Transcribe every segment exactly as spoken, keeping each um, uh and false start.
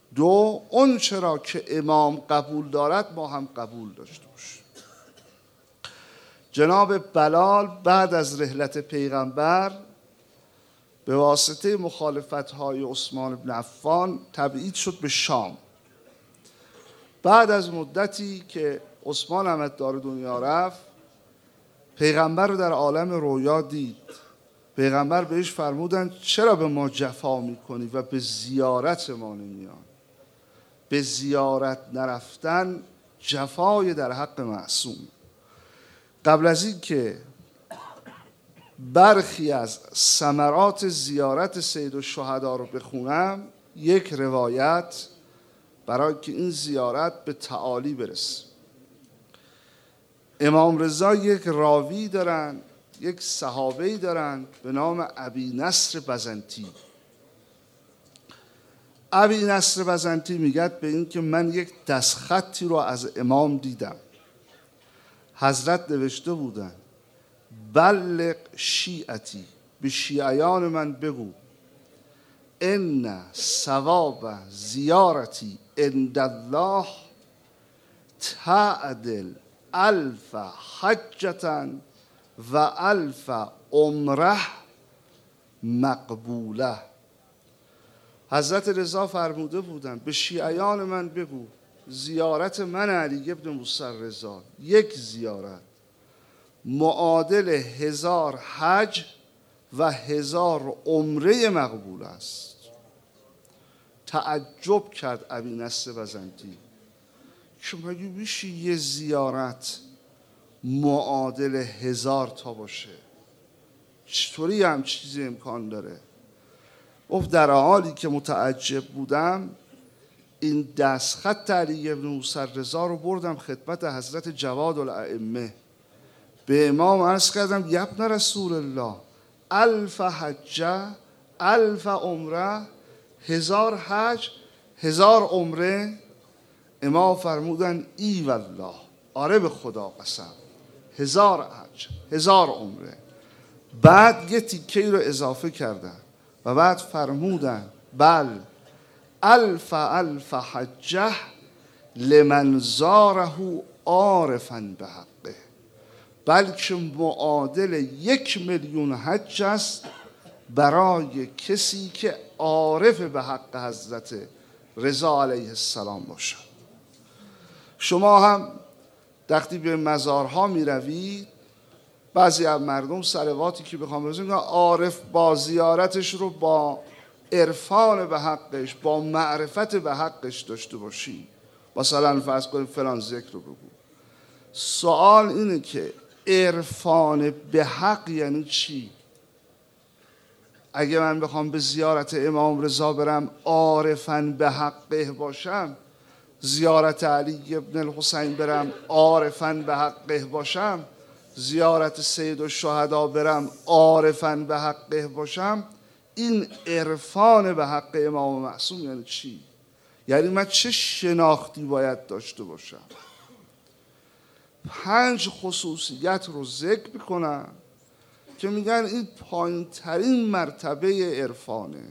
دو، اون چرا که امام قبول دارد ما هم قبول داشته باشیم. جناب بلال بعد از رحلت پیغمبر به واسطه مخالفت‌های عثمان بن عفان تبعید شد به شام. بعد از مدتی که عثمان هم از دار دنیا رفت، پیغمبر رو در عالم رویا دید. پیغمبر بهش فرمودن چرا به ما جفا میکنی و به زیارت ما نمیان؟ به زیارت نرفتن جفای در حق معصوم. قبل از این که برخی از ثمرات زیارت سید الشهدا رو بخونم، یک روایت برای که این زیارت به تعالی برسه. امام رضا یک راوی دارن، یک صحابه‌ای دارن به نام ابی نصر بزنتی. ابی نصر بزنتی میگه به این که من یک دستخطی رو از امام دیدم. حضرت نوشته بودن بلغ شیعتی، به شیعیان من بگو ان ثواب زیارتی عند الله تعدل الف حجة و الف عمره مقبوله. حضرت رضا فرموده بودند به شیعیان من بگو زیارت من علی ابن موسی رضا، یک زیارت معادل هزار حج و هزار عمره مقبول است. تعجب کرد ابی نصر بزنتی که مگه میشه یه زیارت معادل هزار تا باشه؟ چطوری هم چیزی امکان داره؟ گفت در حالی که متعجب بودم این دستخط علی ابن موسی رضا رو بردم خدمت حضرت جواد الائمه، به امام عرض کردم یبن رسول الله الف حجه الف عمره، هزار حج هزار عمره. امام فرمودن ای والله، آره به خدا قسم، هزار حج هزار عمره. بعد یه تیکه رو اضافه کردن و بعد فرمودن بل الف الف حجه لمن زاره عارفا به حقه، بلکه معادل یک میلیون حج است برای کسی که عارف به حق حضرت رضا علیه السلام باشد. شما هم وقتی به مزارها می روید، بعضی از مردم صلواتی که بخوام بزنیم عارف با زیارتش رو با عرفان به حقش، با معرفت به حقش داشته باشی. مثلا فرض کنیم فلان ذکر رو بگو. سوال اینه که عرفان به حق یعنی چی؟ اگه من بخوام به زیارت امام رضا برم عارفاً به حقه باشم، زیارت علی ابن الحسین برم عارفاً به حقه باشم، زیارت سید الشهدا برم عارفاً به حقه باشم، این عرفان به حق امام معصوم یعنی چی؟ یعنی من چه شناختی باید داشته باشم؟ پنج خصوصیت رو ذکر میکنم که میگن این پایین ترین مرتبه عرفانه.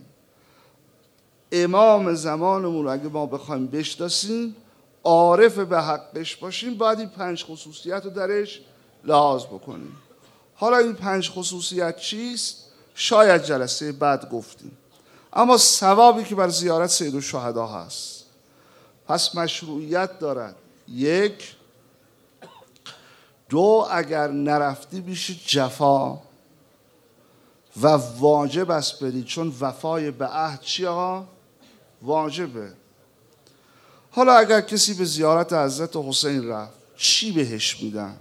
امام زمانمون رو اگه ما بخوایم بشناسیم، عارف به حقش باشیم، باید این پنج خصوصیت رو درش لحاظ بکنیم. حالا این پنج خصوصیت چیست؟ شاید جلسه بعد گفتیم، اما ثوابی که بر زیارت سید الشهدا هست پس مشروعیت دارد. یک، دو، اگر نرفتی میشه جفا و واجب است بری، چون وفای به عهد چی آقا؟ واجبه. حالا اگر کسی به زیارت حضرت حسین رفت چی بهش میدن؟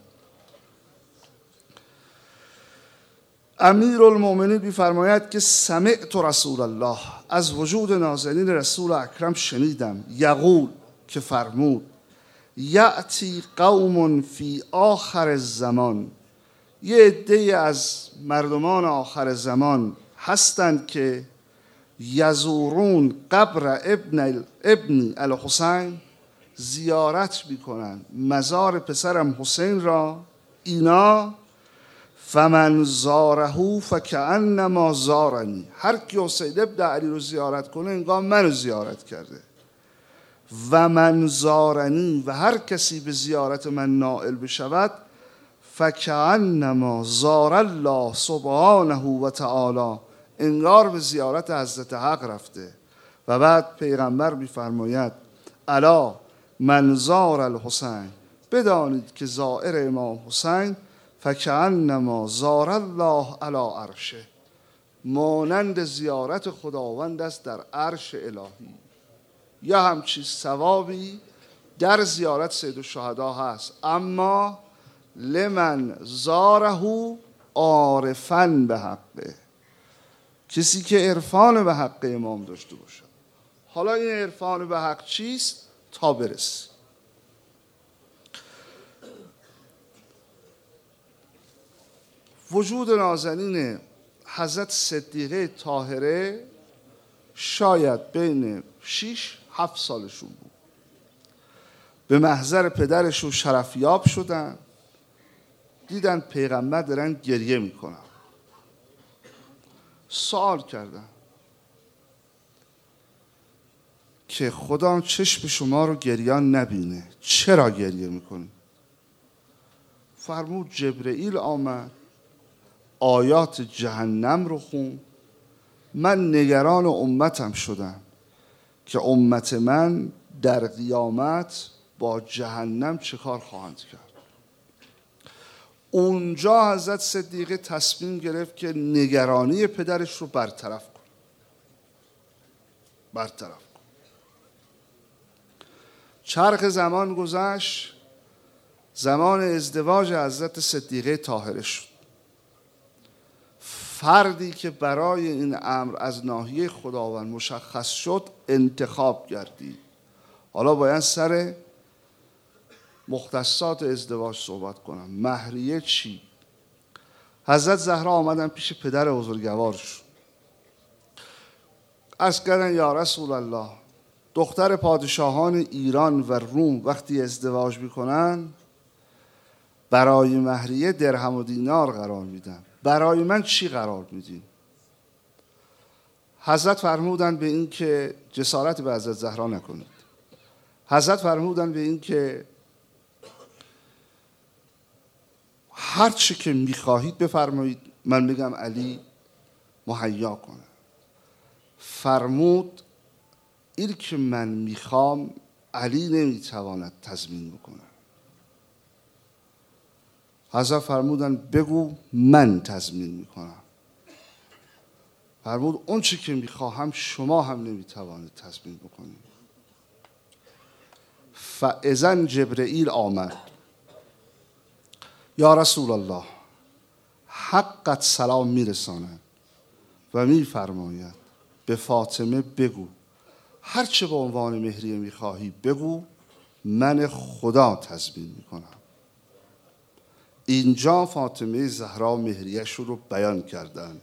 امیرالمومنین میفرماید که سمعت رسول الله، از وجود نازنین رسول اکرم شنیدم، یقول، که فرمود یأتی قوم فی آخر الزمان، یه عده از مردمان آخر زمان هستند که یزورون قبر ابن ابن الحسین، زیارت میکنن مزار پسرم حسین را. اینا فمن زاره فکأنما زارنی، هر کی حسین ابن علی رو زیارت کنه انگار منو زیارت کرده. و من زارنی و هر کسی به زیارت من نائل بشود فکأنما زار الله سبحانه و تعالی، انگار به زیارت حضرت حق رفته. و بعد پیغمبر می‌فرماید الا من زار الحسین، بدانید که زائر امام حسین فکأنما زار الله علی عرشه، مانند زیارت خداوند است در عرش الهی. یا همچین ثوابی در زیارت سید الشهدا هست، اما لمن زاره عارفا به حقه، کسی که عرفان به حق امام داشته باشه. حالا این عرفان به حق چیست تا برسی؟ وجود نازنین حضرت صدیقه طاهره شاید بین شش هفت سالشون بود. به محضر پدرشون شرفیاب شدن، دیدن پیغمبر دارن گریه میکنن، سوال کردن که خدا چشم شما رو گریان نبینه، چرا گریه میکنی؟ فرمود جبرئیل آمد آیات جهنم رو خون، من نگران امتم شدم که امت من در قیامت با جهنم چه کار خواهند کرد. اونجا حضرت صدیقه تصمیم گرفت که نگرانی پدرش رو برطرف کن برطرف کن چرخ زمان گذشت، زمان ازدواج حضرت صدیقه طاهره شد. فردی که برای این امر از ناحیه خداوند مشخص شد انتخاب گردید. حالا باید سر مختصات ازدواج صحبت کنم. مهریه چی؟ حضرت زهرا آمدن پیش پدر بزرگوارشون، عرض کردن یا رسول الله، دختر پادشاهان ایران و روم وقتی ازدواج میکنن برای مهریه درهم و دینار قرار میدن، برای من چی قرار میدین؟ حضرت فرمودن به این که جسارت به حضرت زهرا نکنید. حضرت فرمودن به این که هر چی که میخواهید بفرمایید، من بگم علی مهیا کنه. فرمود این که من میخوام علی نمیتواند تضمین بکنه. حضرت فرمودن بگو من تضمین میکنم. فرمود اون چی که میخواهم شما هم نمیتوانید تضمین بکنید. فاذن جبرئیل آمد، یا رسول الله، حقت سلام میرساند و میفرماید به فاطمه بگو هر چه به عنوان مهریه میخواهی بگو، من خدا تضمین میکنم. اینجا فاطمه زهرا مهریه‌اش رو بیان کردن.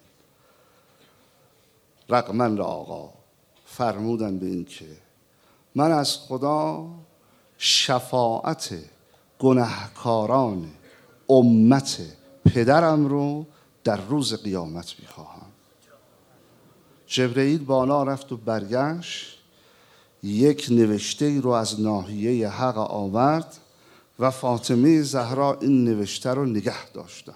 رقمن را آقا فرمودن به این که من از خدا شفاعت گناهکاران امت پدرم رو در روز قیامت میخواهم. جبرئیل بالا رفت و برگشت، یک نوشته رو از ناحیه حق آورد و فاطمه زهرا این نوشته رو نگه داشتن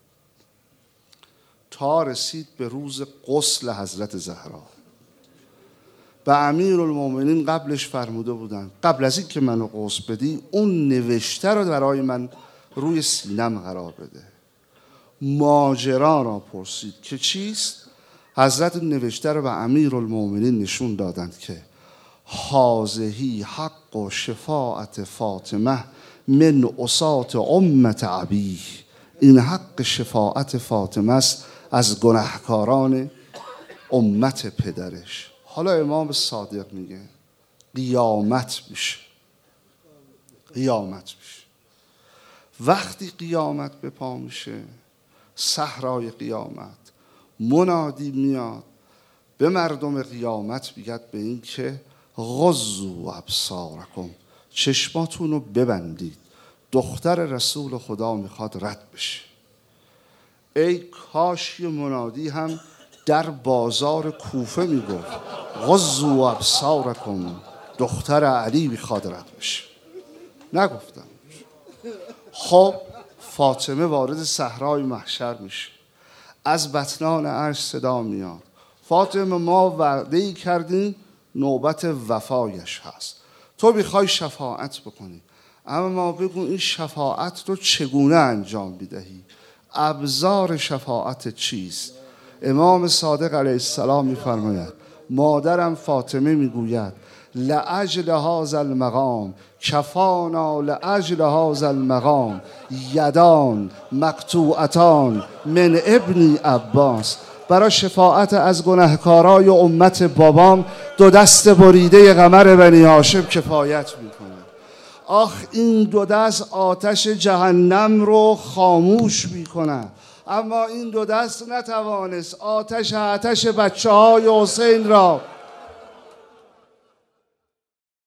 تا رسید به روز غسل حضرت زهرا. به امیرالمومنین قبلش فرموده بودن قبل از این که منو غسل بدی اون نوشته رو برای من روی سینم قرار بده. ماجرا را پرسید که چیست؟ حضرت نوشته رو به امیرالمومنین نشون دادند که هازهی حق و شفاعت فاطمه من عصات امت ابیه، این حق شفاعت فاطمه است از گناهکاران امت پدرش. حالا امام صادق میگه قیامت میشه، قیامت میشه. وقتی قیامت به پا میشه، صحرای قیامت، منادی میاد به مردم قیامت، میگد به این که غضوا ابصارکم، چشماتون رو ببندید، دختر رسول خدا میخواد رد بشه. ای کاش یه منادی هم در بازار کوفه میگفت غضوا ابصارکم، دختر علی میخواد رد بشه. نگفتم. خب فاطمه وارد صحرای محشر میشه، از بطنان عرش صدا میاد فاطمه ما وعده‌ای کردیم نوبت وفایش هست، تو میخوای شفاعت بکنی، اما ما بگو این شفاعت رو چگونه انجام میدهی، ابزار شفاعت چیست؟ امام صادق علیه السلام میفرماید مادرم فاطمه میگوید لاجل هذا المقام کفانا لاجل هذا المقام یدان مقطوعتان من ابن عباس، برای شفاعت از گناهکارای امت بابام دو دست بریده قمر بنی هاشم کفایت میکنه. آخ این دو دست آتش جهنم رو خاموش میکنه، اما این دو دست نتوانست آتش آتش بچه های حسین را